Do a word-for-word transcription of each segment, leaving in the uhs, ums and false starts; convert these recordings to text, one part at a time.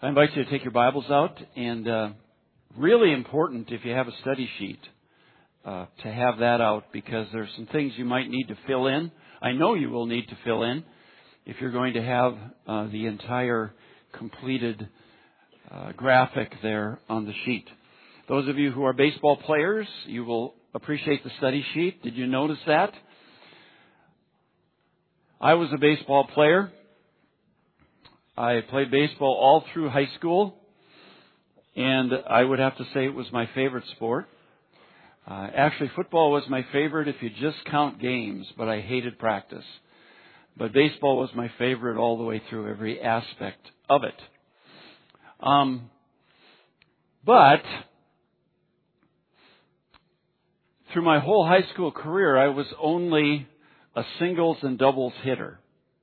I invite you to take your Bibles out, and uh, really important if you have a study sheet uh, to have that out, because there's some things you might need to fill in. I know you will need to fill in if you're going to have uh, the entire completed uh, graphic there on the sheet. Those of you who are baseball players, you will appreciate the study sheet. Did you notice that? I was a baseball player. I played baseball all through high school, and I would have to say it was my favorite sport. Uh, actually, football was my favorite if you just count games, but I hated practice. But baseball was my favorite all the way through, every aspect of it. Um, but through my whole high school career, I was only a singles and doubles hitter.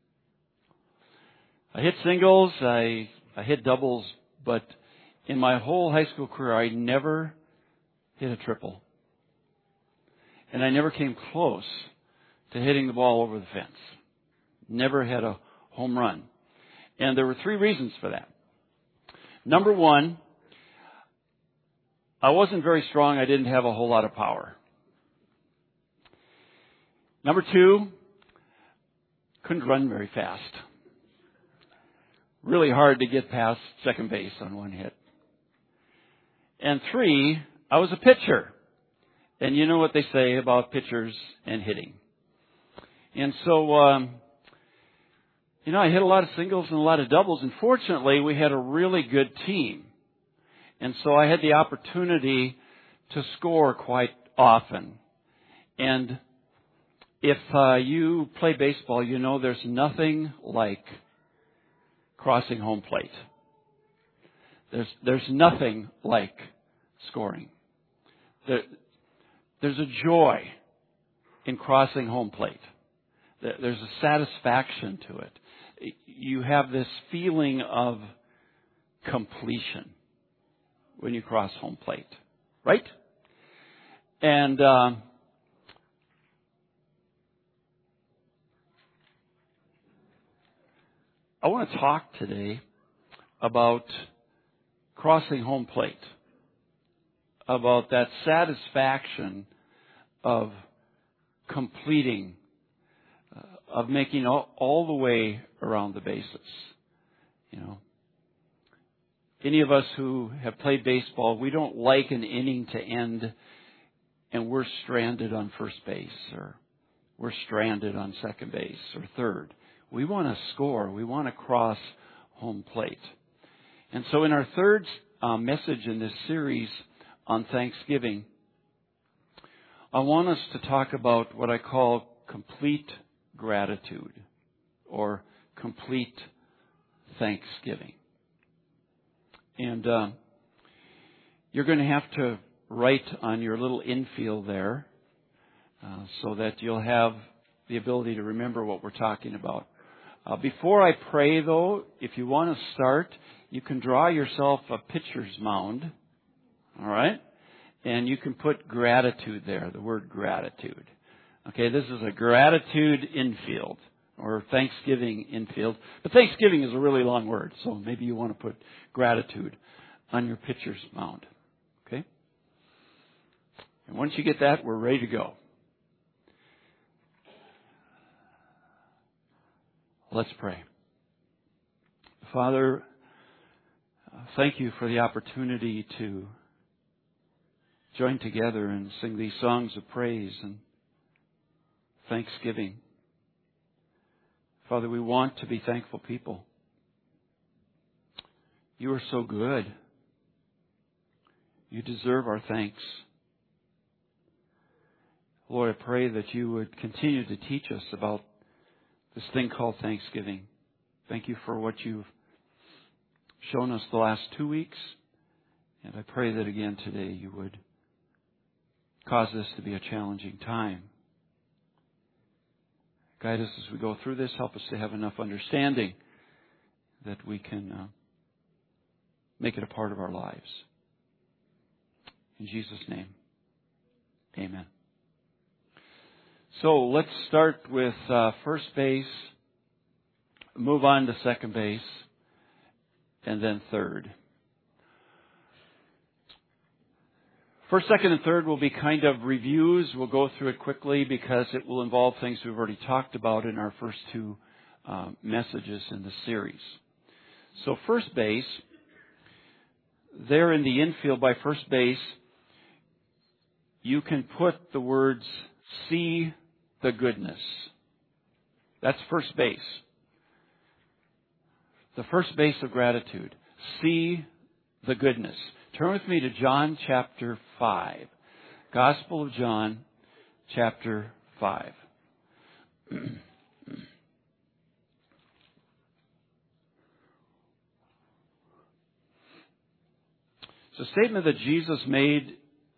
I hit singles, I, I hit doubles, but in my whole high school career, I never hit a triple. And I never came close to hitting the ball over the fence. Never had a home run. And there were three reasons for that. Number one, I wasn't very strong. I didn't have a whole lot of power. Number two, couldn't run very fast. Really hard to get past second base on one hit. And three, I was a pitcher. And you know what they say about pitchers and hitting. And so, um, you know, I hit a lot of singles and a lot of doubles. And fortunately, we had a really good team. And so I had the opportunity to score quite often. And if uh, you play baseball, you know there's nothing like crossing home plate. There's there's nothing like scoring. There, there's a joy in crossing home plate. There's a satisfaction to it. You have this feeling of completion when you cross home plate, right? And uh, I want to talk today about crossing home plate, about that satisfaction of completing, uh, of making all, all the way around the bases. You know, any of us who have played baseball, we don't like an inning to end and we're stranded on first base, or we're stranded on second base or third. We want to score. We want to cross home plate. And so in our third uh, message in this series on Thanksgiving, I want us to talk about what I call complete gratitude, or complete thanksgiving. And uh, you're going to have to write on your little infield there uh, so that you'll have the ability to remember what we're talking about. Uh, before I pray, though, if you want to start, you can draw yourself a pitcher's mound, all right? And you can put gratitude there, the word gratitude. Okay, this is a gratitude infield, or Thanksgiving infield. But Thanksgiving is a really long word, so maybe you want to put gratitude on your pitcher's mound. Okay? And once you get that, we're ready to go. Let's pray. Father, thank you for the opportunity to join together and sing these songs of praise and thanksgiving. Father, we want to be thankful people. You are so good. You deserve our thanks. Lord, I pray that you would continue to teach us about this thing called Thanksgiving. Thank you for what you've shown us the last two weeks. And I pray that again today you would cause this to be a challenging time. Guide us as we go through this. Help us to have enough understanding that we can uh, make it a part of our lives. In Jesus' name, amen. So let's start with uh, first base, move on to second base, and then third. First, second, and third will be kind of reviews. We'll go through it quickly because it will involve things we've already talked about in our first two uh, messages in the series. So first base, there in the infield by first base, you can put the words, see the goodness. That's first base. The first base of gratitude. See the goodness. Turn with me to John chapter five. Gospel of John chapter five. It's a statement that Jesus made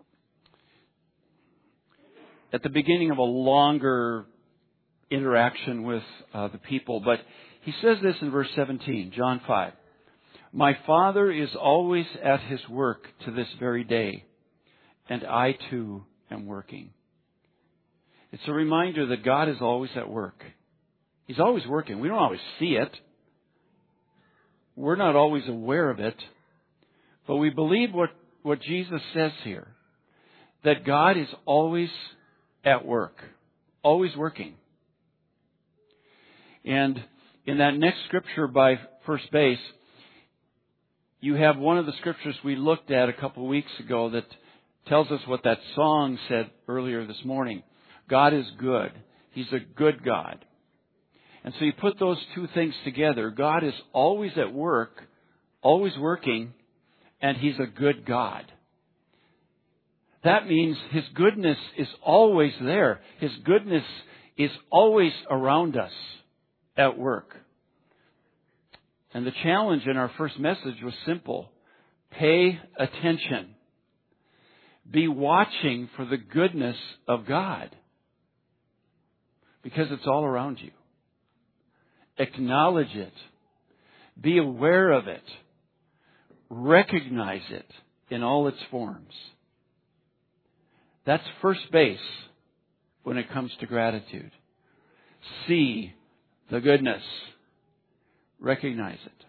at the beginning of a longer interaction with uh, the people. But he says this in verse seventeen, John five. My Father is always at His work to this very day, and I too am working. It's a reminder that God is always at work. He's always working. We don't always see it. We're not always aware of it. But we believe what, what Jesus says here, that God is always at work, always working. And in that next scripture by first base, you have one of the scriptures we looked at a couple of weeks ago that tells us what that song said earlier this morning. God is good. He's a good God. And so you put those two things together. God is always at work, always working, and He's a good God. That means His goodness is always there. His goodness is always around us at work. And the challenge in our first message was simple. Pay attention. Be watching for the goodness of God. Because it's all around you. Acknowledge it. Be aware of it. Recognize it in all its forms. That's first base when it comes to gratitude. See the goodness. Recognize it.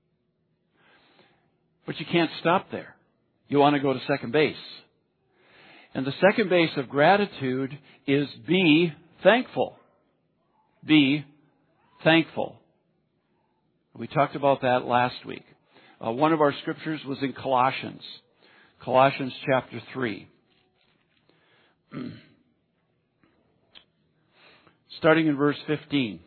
But you can't stop there. You want to go to second base. And the second base of gratitude is be thankful. Be thankful. We talked about that last week. Uh, one of our scriptures was in Colossians. Colossians chapter three. Starting in verse fifteen.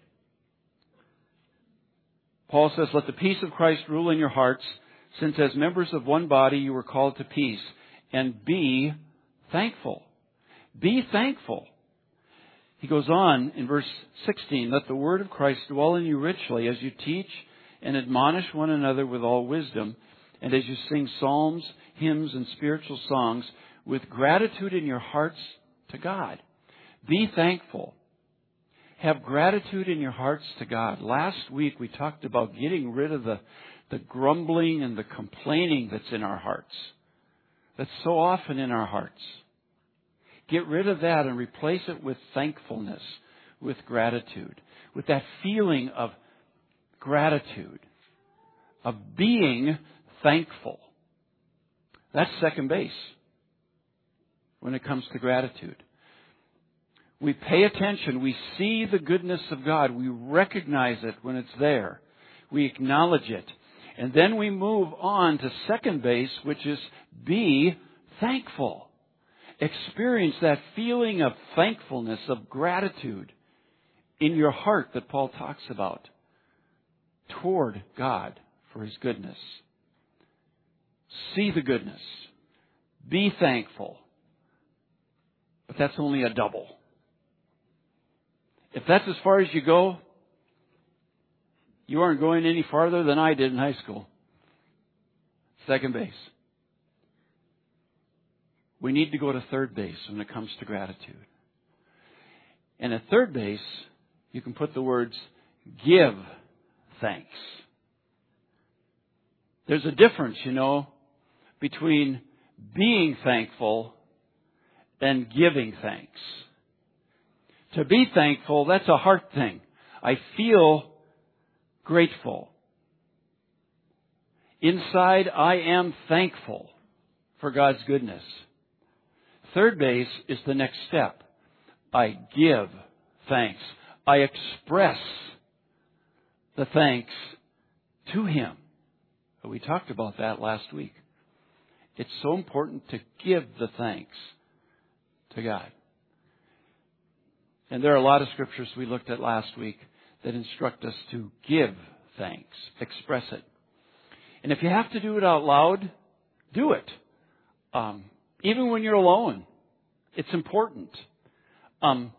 Paul says, let the peace of Christ rule in your hearts, since as members of one body you were called to peace, and be thankful. Be thankful. He goes on in verse sixteen, let the word of Christ dwell in you richly as you teach and admonish one another with all wisdom, and as you sing psalms, hymns, and spiritual songs with gratitude in your hearts to God. Be thankful. Have gratitude in your hearts to God. Last week we talked about getting rid of the, the grumbling and the complaining that's in our hearts. That's so often in our hearts. Get rid of that and replace it with thankfulness, with gratitude, with that feeling of gratitude, of being thankful. That's second base when it comes to gratitude. We pay attention. We see the goodness of God. We recognize it when it's there. We acknowledge it. And then we move on to second base, which is be thankful. Experience that feeling of thankfulness, of gratitude in your heart that Paul talks about toward God for His goodness. See the goodness. Be thankful. But that's only a double. If that's as far as you go, you aren't going any farther than I did in high school. Second base. We need to go to third base when it comes to gratitude. And at third base, you can put the words, give thanks. There's a difference, you know, between being thankful and giving thanks. To be thankful, that's a heart thing. I feel grateful. Inside, I am thankful for God's goodness. Third base is the next step. I give thanks. I express the thanks to Him. We talked about that last week. It's so important to give the thanks to God. And there are a lot of scriptures we looked at last week that instruct us to give thanks, express it. And if you have to do it out loud, do it. Um, even when you're alone, it's important. Um,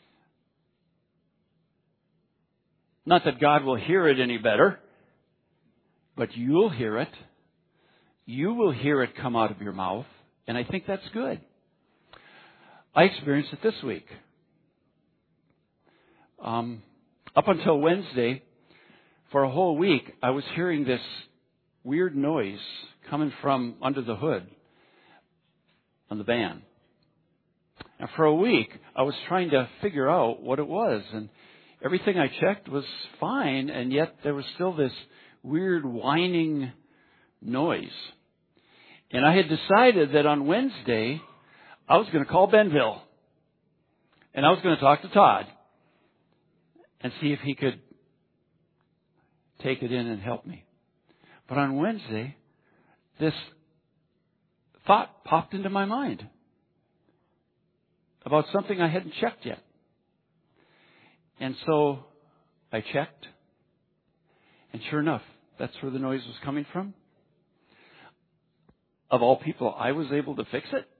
not that God will hear it any better, but you'll hear it. You will hear it come out of your mouth, and I think that's good. I experienced it this week. Um, up until Wednesday, for a whole week, I was hearing this weird noise coming from under the hood on the van. And for a week, I was trying to figure out what it was, and everything I checked was fine, and yet there was still this weird whining noise. And I had decided that on Wednesday, I was going to call Benville. And I was going to talk to Todd and see if he could take it in and help me. But on Wednesday, this thought popped into my mind about something I hadn't checked yet. And so I checked. And sure enough, that's where the noise was coming from. Of all people, I was able to fix it.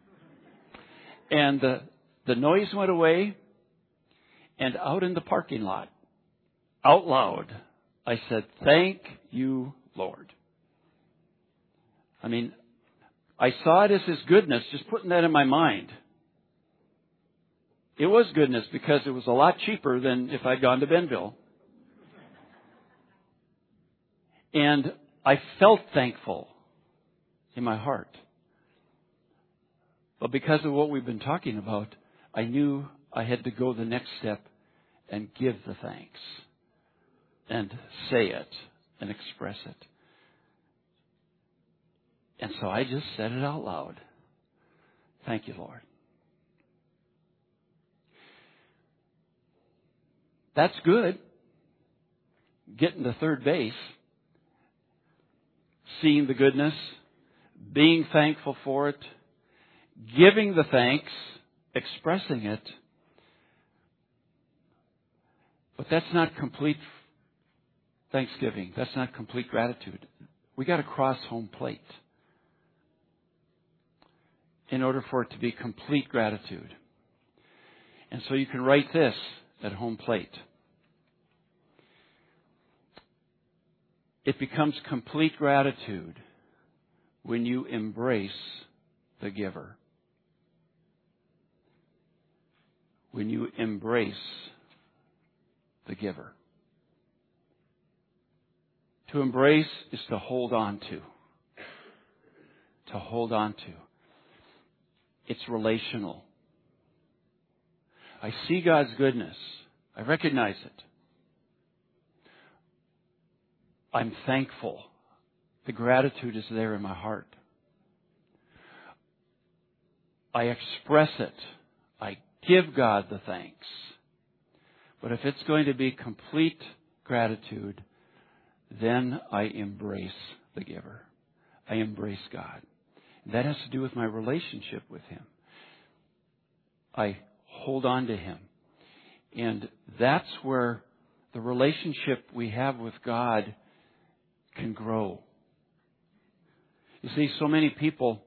And the, the noise went away. And out in the parking lot, out loud, I said, "Thank you, Lord." I mean, I saw it as His goodness, just putting that in my mind. It was goodness because it was a lot cheaper than if I'd gone to Benville. And I felt thankful in my heart. But because of what we've been talking about, I knew I had to go the next step and give the thanks and say it and express it. And so I just said it out loud. Thank you, Lord. That's good. Getting to third base, seeing the goodness, being thankful for it, giving the thanks, expressing it. But that's not complete thanksgiving. That's not complete gratitude. We got to cross home plate in order for it to be complete gratitude. And so you can write this at home plate. It becomes complete gratitude when you embrace the giver. When you embrace the giver. To embrace is to hold on to. To hold on to. It's relational. I see God's goodness. I recognize it. I'm thankful. The gratitude is there in my heart. I express it. I give God the thanks. But if it's going to be complete gratitude, then I embrace the giver. I embrace God. And that has to do with my relationship with Him. I hold on to Him. And that's where the relationship we have with God can grow. You see, so many people,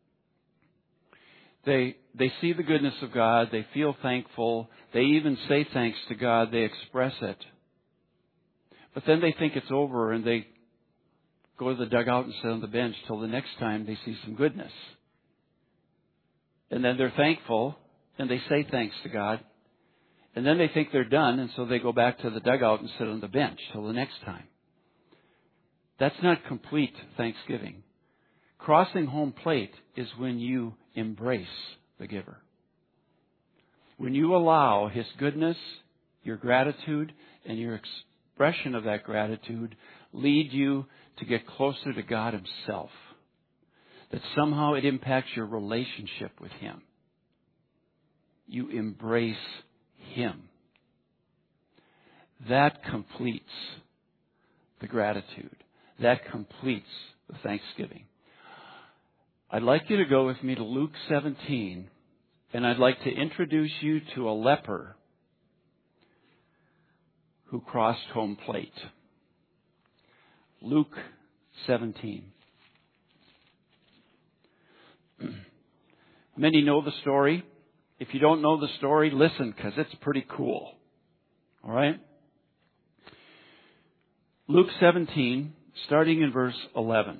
they they see the goodness of God, they feel thankful, they even say thanks to God, they express it. But then they think it's over and they go to the dugout and sit on the bench till the next time they see some goodness. And then they're thankful and they say thanks to God. And then they think they're done, and so they go back to the dugout and sit on the bench till the next time. That's not complete thanksgiving. Crossing home plate is when you embrace the giver. When you allow His goodness, your gratitude, and your expression of that gratitude lead you to get closer to God Himself. That somehow it impacts your relationship with Him. You embrace Him. That completes the gratitude. That completes the thanksgiving. I'd like you to go with me to Luke seventeen, and I'd like to introduce you to a leper who crossed home plate. Luke seventeen. Many know the story. If you don't know the story, listen, because it's pretty cool. All right? Luke seventeen, starting in verse eleven.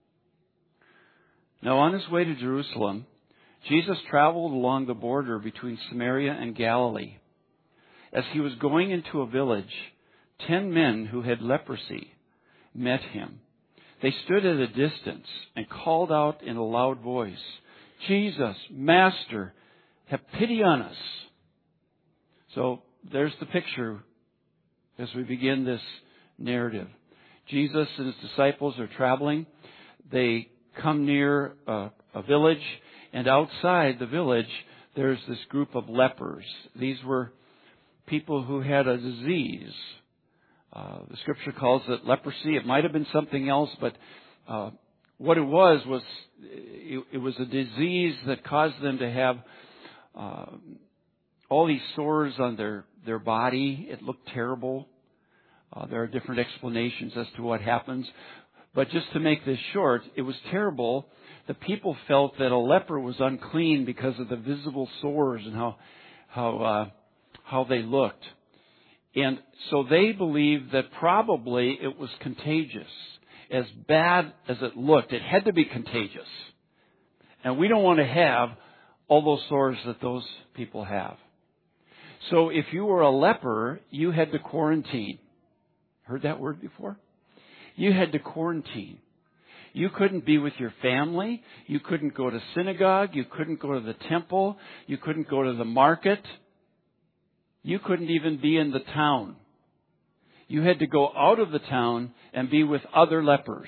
Now on His way to Jerusalem, Jesus traveled along the border between Samaria and Galilee. As He was going into a village, ten men who had leprosy met Him. They stood at a distance and called out in a loud voice, "Jesus, Master, have pity on us." So there's the picture as we begin this narrative. Jesus and His disciples are traveling. They come near a, a village, and outside the village there's this group of lepers. These were people who had a disease. Uh, the Scripture calls it leprosy. It might have been something else, but uh, what it was was it, it was a disease that caused them to have uh, all these sores on their, their body. It looked terrible. Uh, there are different explanations as to what happens. But just to make this short, it was terrible. The people felt that a leper was unclean because of the visible sores and how how uh, how they looked. And so they believed that probably it was contagious. As bad as it looked, it had to be contagious. And we don't want to have all those sores that those people have. So if you were a leper, you had to quarantine. Heard that word before? You had to quarantine. You couldn't be with your family. You couldn't go to synagogue. You couldn't go to the temple. You couldn't go to the market. You couldn't even be in the town. You had to go out of the town and be with other lepers,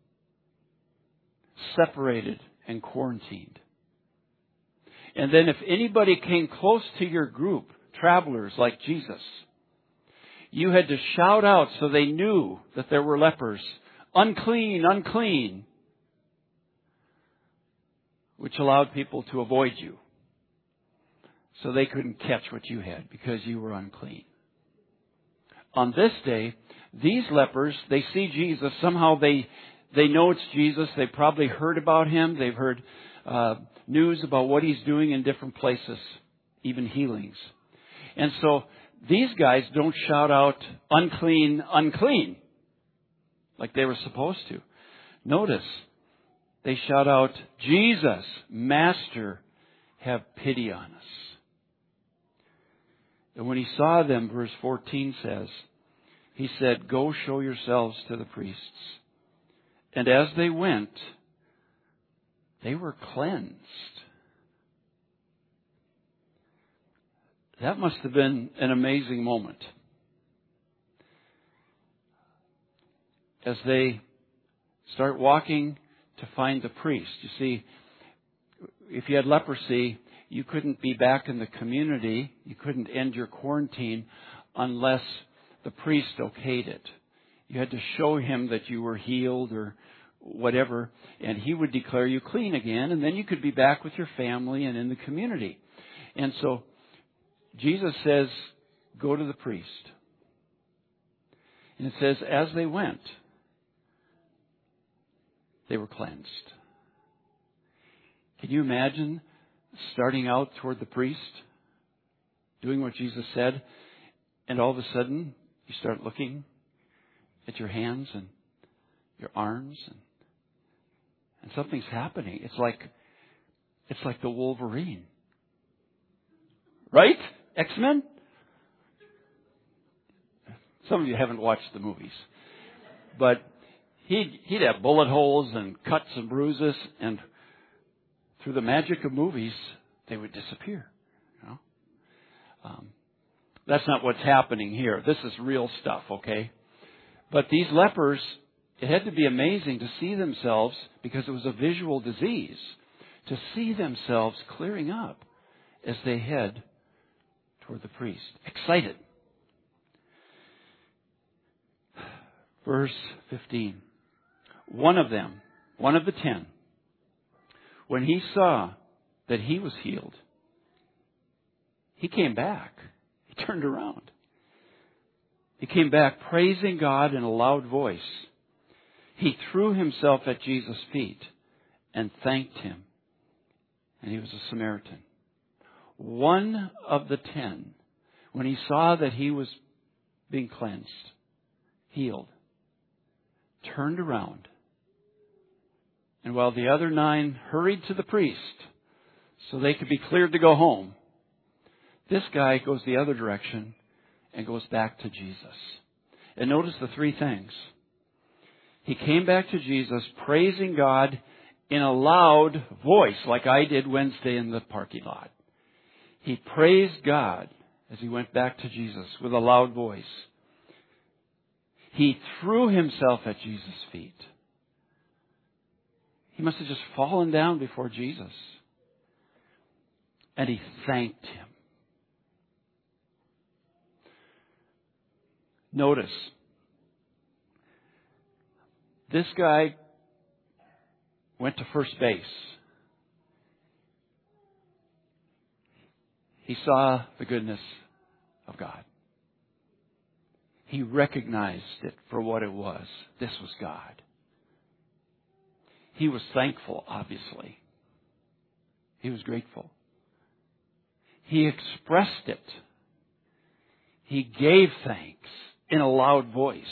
separated and quarantined. And then if anybody came close to your group, travelers like Jesus, you had to shout out so they knew that there were lepers. Unclean, unclean. Which allowed people to avoid you. So they couldn't catch what you had because you were unclean. On this day, these lepers, they see Jesus. Somehow they they know it's Jesus. They probably heard about Him. They've heard uh, news about what He's doing in different places, even healings. And so these guys don't shout out, unclean, unclean, like they were supposed to. Notice, they shout out, Jesus, Master, have pity on us. And when He saw them, verse fourteen says, He said, go show yourselves to the priests. And as they went, they were cleansed. That must have been an amazing moment. As they start walking to find the priest. You see, if you had leprosy, you couldn't be back in the community. You couldn't end your quarantine unless the priest okayed it. You had to show him that you were healed or whatever, and he would declare you clean again, and then you could be back with your family and in the community. And so Jesus says, go to the priest. And it says, as they went, they were cleansed. Can you imagine starting out toward the priest, doing what Jesus said, and all of a sudden you start looking at your hands and your arms, and, and something's happening. It's like it's like the Wolverine, right? X-Men? Some of you haven't watched the movies. But he'd, he'd have bullet holes and cuts and bruises, and through the magic of movies, they would disappear. You know? Um, that's not what's happening here. This is real stuff, okay? But these lepers, it had to be amazing to see themselves, because it was a visual disease, to see themselves clearing up as they head toward the priest. Excited. Verse fifteen. One of them, one of the ten, when he saw that he was healed, he came back. He turned around. He came back praising God in a loud voice. He threw himself at Jesus' feet and thanked him. And he was a Samaritan. One of the ten, when he saw that he was being cleansed, healed, turned around. And while the other nine hurried to the priest so they could be cleared to go home, this guy goes the other direction and goes back to Jesus. And notice the three things. He came back to Jesus praising God in a loud voice, like I did Wednesday in the parking lot. He praised God as he went back to Jesus with a loud voice. He threw himself at Jesus' feet. He must have just fallen down before Jesus. And he thanked him. Notice, this guy went to first base. He saw the goodness of God. He recognized it for what it was. This was God. He was thankful, obviously. He was grateful. He expressed it. He gave thanks in a loud voice.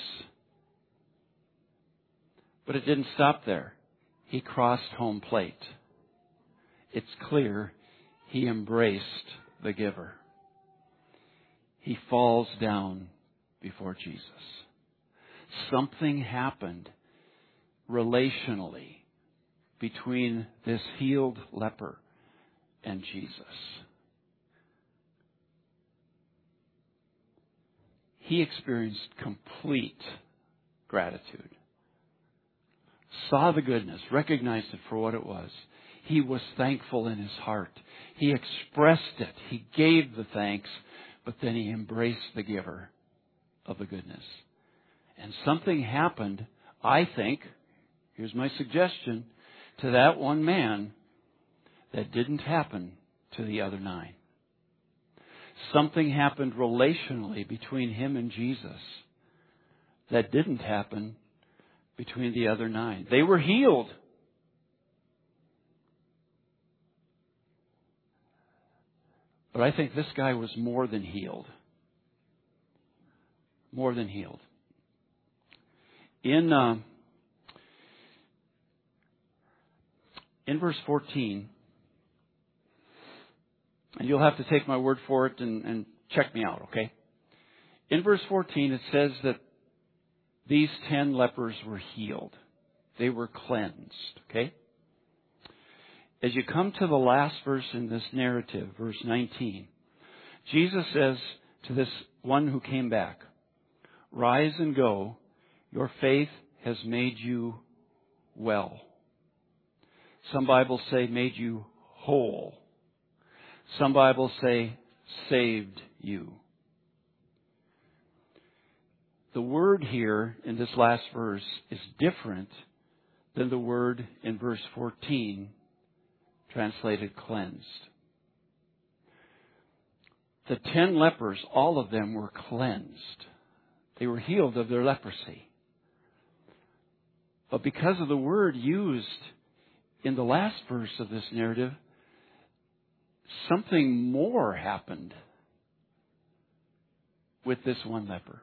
But it didn't stop there. He crossed home plate. It's clear he embraced the giver. He falls down before Jesus. Something happened relationally between this healed leper and Jesus. He experienced complete gratitude. Saw the goodness, recognized it for what it was. He was thankful in his heart. He expressed it. He gave the thanks, but then he embraced the giver of the goodness. And something happened, I think, here's my suggestion, to that one man that didn't happen to the other nine. Something happened relationally between him and Jesus that didn't happen between the other nine. They were healed. But I think this guy was more than healed. More than healed. In uh, in verse fourteen, and you'll have to take my word for it and, and check me out, okay? In verse fourteen, it says that these ten lepers were healed. They were cleansed, okay? As you come to the last verse in this narrative, verse nineteen, Jesus says to this one who came back, "Rise and go, your faith has made you well." Some Bibles say made you whole. Some Bibles say saved you. The word here in this last verse is different than the word in verse fourteen, translated cleansed. The ten lepers, all of them were cleansed. They were healed of their leprosy. But because of the word used in the last verse of this narrative, something more happened with this one leper.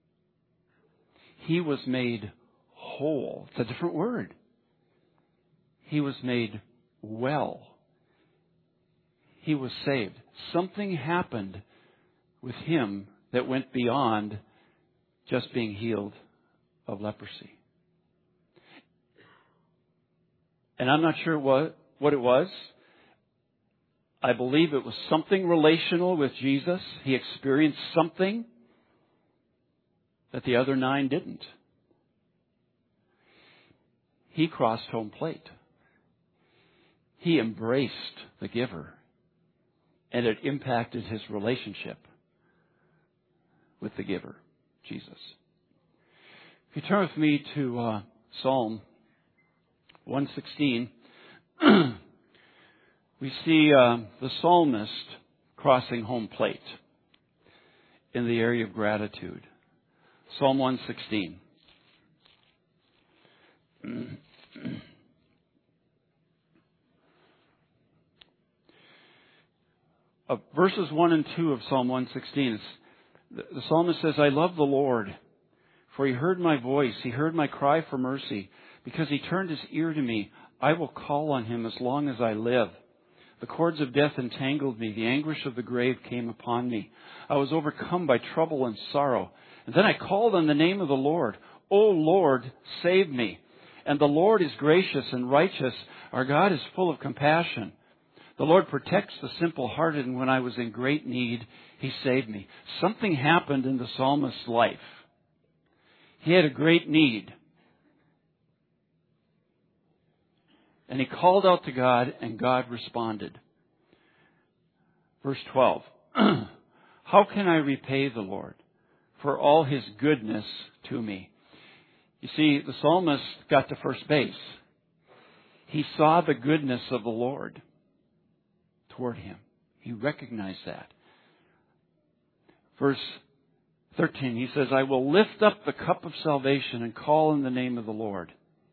He was made whole. It's a different word. He was made well. He was saved. Something happened with him that went beyond just being healed of leprosy. And I'm not sure what, what it was. I believe it was something relational with Jesus. He experienced something that the other nine didn't. he crossed home plate. He embraced the giver, and it impacted his relationship with the giver, Jesus. If you turn with me to uh, Psalm one sixteen, we see uh, the psalmist crossing home plate in the area of gratitude. Psalm one sixteen. Uh, verses one and two of Psalm one sixteen, it's, the, the psalmist says, I love the Lord, for he heard my voice. He heard my cry for mercy. Because he turned his ear to me, I will call on him as long as I live. The cords of death entangled me. The anguish of the grave came upon me. I was overcome by trouble and sorrow. And then I called on the name of the Lord. O Lord, save me. And the Lord is gracious and righteous. Our God is full of compassion. The Lord protects the simple-hearted, and when I was in great need, he saved me. Something happened in the psalmist's life. He had a great need. And he called out to God, and God responded. Verse twelve. How can I repay the Lord for all his goodness to me? You see, the psalmist got to first base. He saw the goodness of the Lord toward him. He recognized that. Verse thirteen, he says, I will lift up the cup of salvation and call in the name of the Lord.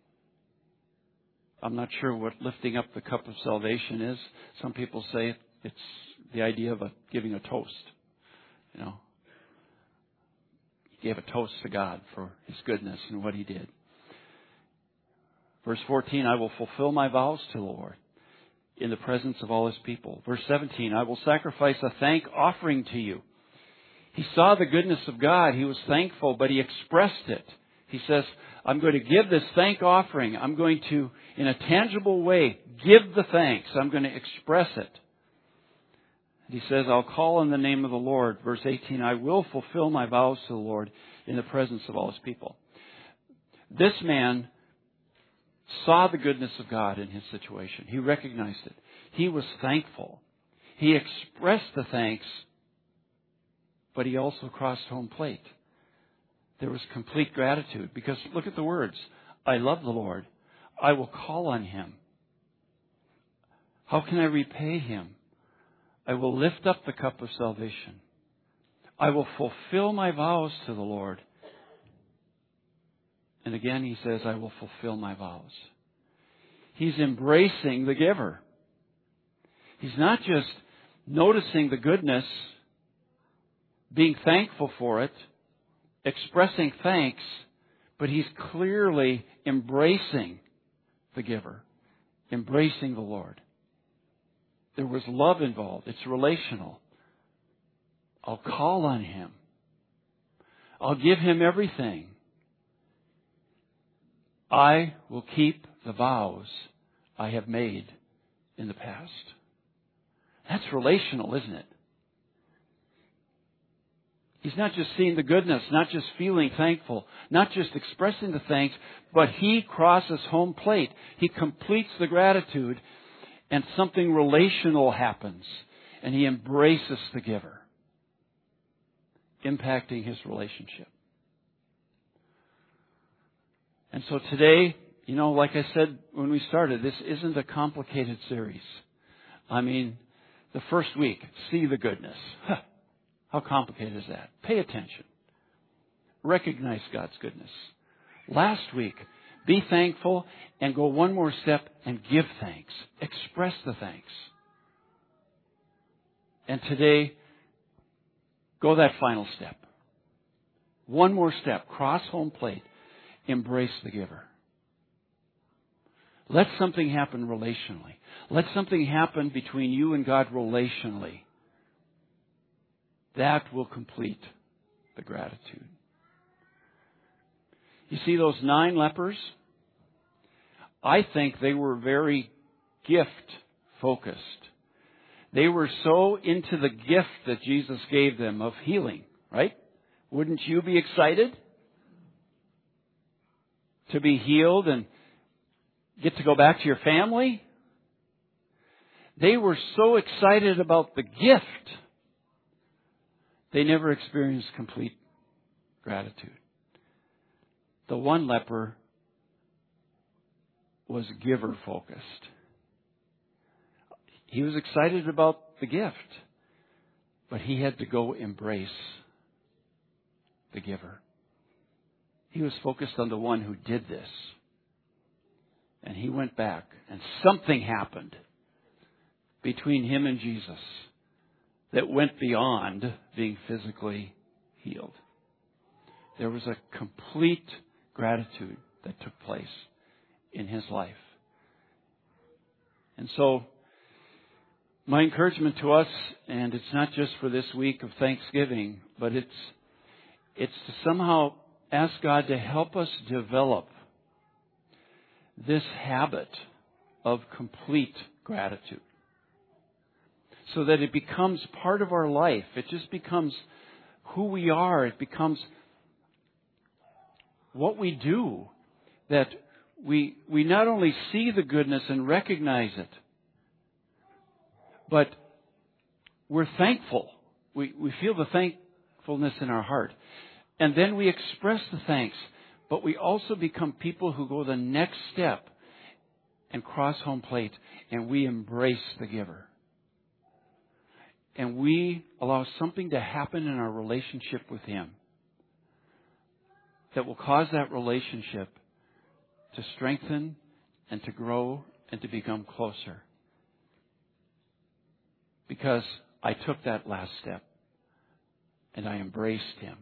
I'm not sure what lifting up the cup of salvation is. Some people say it's the idea of a, giving a toast. You know, he gave a toast to God for his goodness and what he did. Verse fourteen, I will fulfill my vows to the Lord in the presence of all his people. Verse seventeen, I will sacrifice a thank offering to you. He saw the goodness of God. He was thankful, but he expressed it. He says, I'm going to give this thank offering. I'm going to, in a tangible way, give the thanks. I'm going to express it. He says, I'll call on the name of the Lord. Verse eighteen, I will fulfill my vows to the Lord in the presence of all his people. This man saw the goodness of God in his situation. He recognized it. He was thankful. He expressed the thanks, but he also crossed home plate. There was complete gratitude because look at the words. I love the Lord. I will call on him. How can I repay him? I will lift up the cup of salvation. I will fulfill my vows to the Lord. And again he says, I will fulfill my vows. He's embracing the giver. He's not just noticing the goodness, being thankful for it, expressing thanks, but he's clearly embracing the giver, embracing the Lord. There was love involved. It's relational. I'll call on him. I'll give him everything. I will keep the vows I have made in the past. That's relational, isn't it? He's not just seeing the goodness, not just feeling thankful, not just expressing the thanks, but he crosses home plate. He completes the gratitude, and something relational happens, and he embraces the giver, impacting his relationship. And so today, you know, like I said when we started, this isn't a complicated series. I mean, the first week, see the goodness. Huh. How complicated is that? Pay attention. Recognize God's goodness. Last week, be thankful and go one more step and give thanks. Express the thanks. And today, go that final step. One more step. Cross home plate. Embrace the giver. Let something happen relationally. Let something happen between you and God relationally. That will complete the gratitude. You see those nine lepers? I think they were very gift focused. They were so into the gift that Jesus gave them of healing, right? Wouldn't you be excited to be healed and get to go back to your family. They were so excited about the gift, they never experienced complete gratitude. The one leper was giver focused. He was excited about the gift, but he had to go embrace the giver. He was focused on the one who did this. And he went back, and something happened between him and Jesus that went beyond being physically healed. There was a complete gratitude that took place in his life. And so, my encouragement to us, and it's not just for this week of Thanksgiving, but it's it's to somehow ask God to help us develop this habit of complete gratitude, so that it becomes part of our life. It just becomes who we are. It becomes what we do. That we we not only see the goodness and recognize it, but we're thankful. We we feel the thankfulness in our heart. And then we express the thanks. But we also become people who go the next step and cross home plate, and we embrace the giver. And we allow something to happen in our relationship with Him that will cause that relationship to strengthen and to grow and to become closer. Because I took that last step and I embraced Him.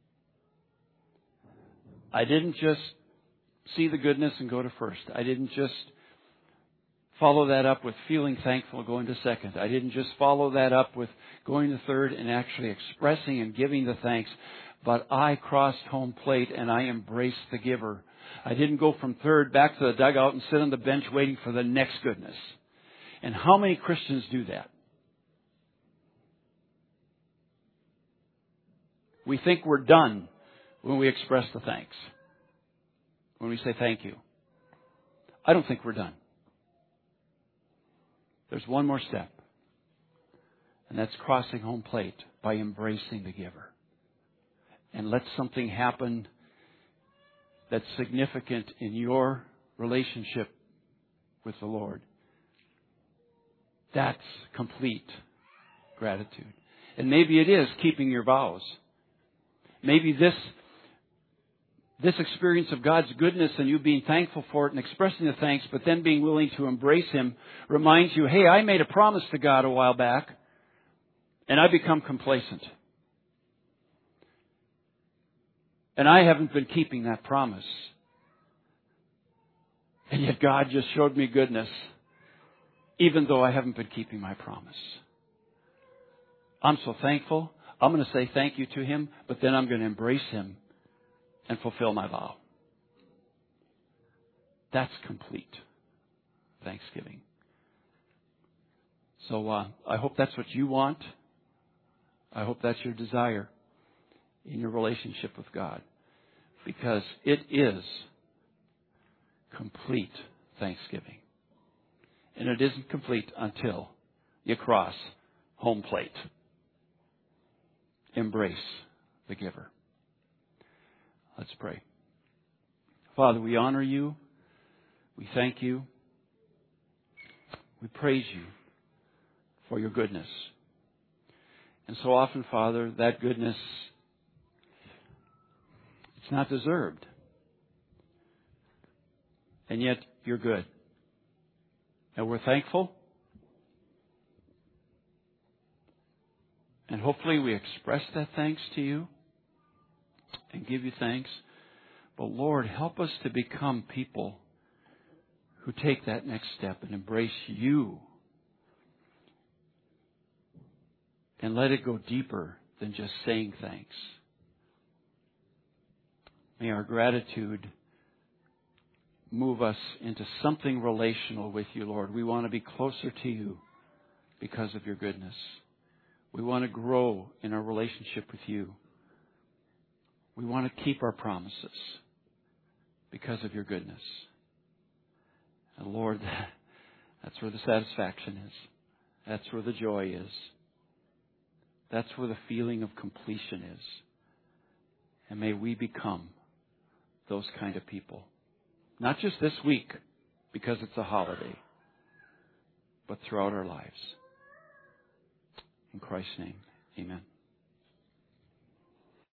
I didn't just see the goodness and go to first. I didn't just follow that up with feeling thankful, going to second. I didn't just follow that up with going to third and actually expressing and giving the thanks. But I crossed home plate and I embraced the giver. I didn't go from third back to the dugout and sit on the bench waiting for the next goodness. And how many Christians do that? We think we're done when we express the thanks. When we say thank you. I don't think we're done. There's one more step. And that's crossing home plate by embracing the giver. And let something happen that's significant in your relationship with the Lord. That's complete gratitude. And maybe it is keeping your vows. Maybe this This experience of God's goodness and you being thankful for it and expressing the thanks, but then being willing to embrace Him, reminds you, hey, I made a promise to God a while back, and I become complacent. And I haven't been keeping that promise. And yet God just showed me goodness, even though I haven't been keeping my promise. I'm so thankful. I'm going to say thank you to Him, but then I'm going to embrace Him and fulfill my vow. That's complete Thanksgiving. So uh, I hope that's what you want. I hope that's your desire in your relationship with God. Because it is complete Thanksgiving. And it isn't complete until you cross home plate. Embrace the giver. Let's pray. Father, we honor you. We thank you. We praise you for your goodness. And so often, Father, that goodness, it's not deserved. And yet, you're good. And we're thankful. And hopefully we express that thanks to you and give you thanks. But Lord, help us to become people who take that next step and embrace you. And let it go deeper than just saying thanks. May our gratitude move us into something relational with you, Lord. We want to be closer to you because of your goodness. We want to grow in our relationship with you. We want to keep our promises because of your goodness. And Lord, that's where the satisfaction is. That's where the joy is. That's where the feeling of completion is. And may we become those kind of people. Not just this week, because it's a holiday, but throughout our lives. In Christ's name, amen.